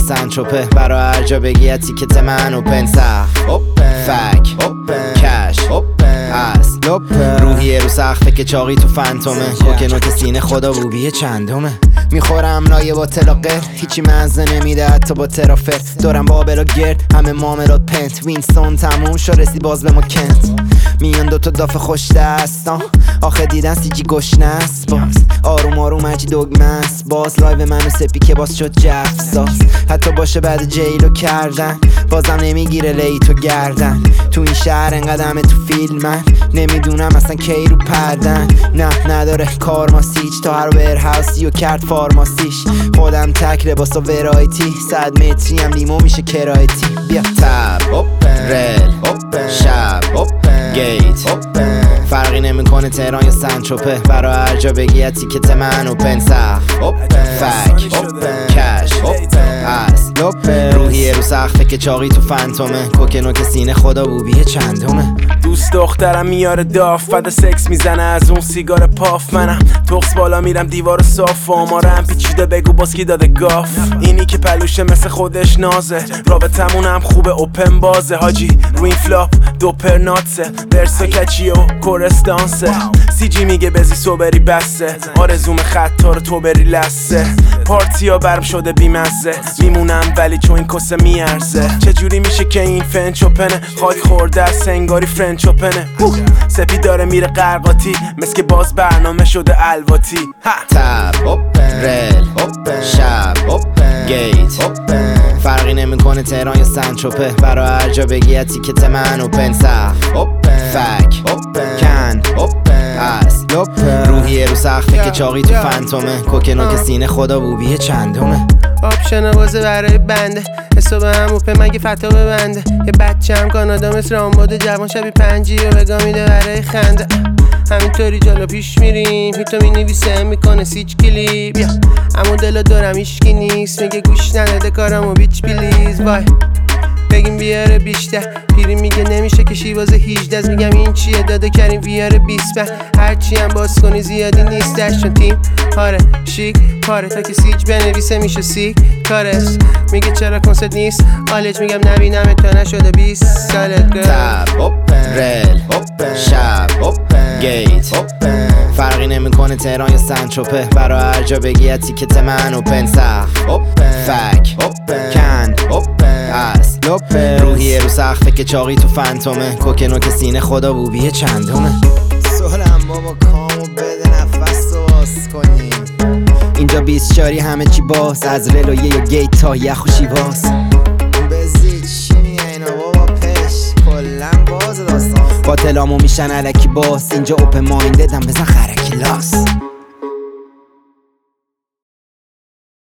سنتروپه برا هر جا بگی تیکت من اوپن سخت فک کش اصل روحیه رو سخته که چاقی تو فنتومه کوکنو که سینه خدا بوبیه چندمه میخورم لایه با تلاقر هیچی مزه نمیده حتی با ترافر دارم بابلا گرد همه معاملات پنت وینستون تموم شو رسی باز به ما کنت میان دوتا داف خوش دستان آخه دیدن سیجی گشنه است باز آروم آروم هرچی دگمه است باز لایو منو سپی که باز شد جف ساز حتی باشه بعد جیلو کردن بازم نمیگیره لیتو گردن تو این شهر انقدمه تو فیلم من نمیدونم اصلا کی رو پردن نه نداره کارماسیچ تا هر ورهاوسی و کرد فارماسیش خودم تک لباسا ورایتی 100 متری هم لیمو میشه کرایتی بیا تب رل شب گیت فرقی نمیکنه تهران یا سنتروپه برا هر جا بگی تیکت من اوپن سخت فک کش اصل روحیه رو سخته که چاقی تو فنتومه کوکنو که سینه خدا بوبیه چندمه دوست دخترم میاره داف بعد سکس میزنه از اون سیگار پاف منم تخس بالا میرم دیوار صاف و آمارم پیچیده بگو باز کی داده گاف اینی که پلوشه مثل خودش نازه رابطمون هم خوبه اوپن بازه حاجی روی فلاپ دوپر ناتسه برسا کچی و کورستانسه سی جی میگه بزی سوبری بسته آرزوم خطا رو تو بری لسه پارتیا برم شده بیمزه میمونم ولی چون این کسه میارزه چجوری میشه که این فنچ اوپنه خاک خورده از سنگاری فرنچ اوپنه سپی داره میره قرقاتی مثل که باز برنامه شده الواتی تب رل شب گیت فرقی نمیکنه تهران یا سنتروپه برا هر جا بگی تیکت من اوپن سخت فک کن اصل روحیه رو سخته که چاقی تو فنتومه کوکنو که سینه خدا بوبیه چندمه آپشن بازه برای بنده حساب هم اوپن مگه فتا ببنده یه بچه هم کانادا مثل آنباد جوان شبی 5 و وگا میده برای خنده همینطوری جلو پیش میریم هیتو مینویسه میکنه سیچ کلیپ اما دلو دارم ایشکی نیست میگه گوش نداده کارمو بیچ پلیز وای بگیم بیاره بیشتر پیری میگه نمیشه که شیواز 18 میگم این چیه داده کریم بیاره 20 هرچی هم باز کنی زیادی نیستش چون تیم هاره شیک پاره تا که سیج بنویسه میشه سیک کارست میگه چرا کنسرت نیست آلج میگم نبینم تا نشده 20 سالت تب رل شب گیت فرقی نمیکنه تهران یا سنتروپه برا هر جا بگی تیکت من اوپن سخت فک کن اصل روحیه رو سخته که چاقی تو فنتومه کوکنو که سینه خدا بوبیه چندمه سولم بابا کامو بده نفس رو باز کنیم اینجا 20 شاری همه چی باز از رلویه یا گیت تا یخ و شیواز بزید چی میگه اینا بابا پش کلن باز داستان با تلامو میشن علکی باز اینجا اوپن ماینددم بزن خرکی لاس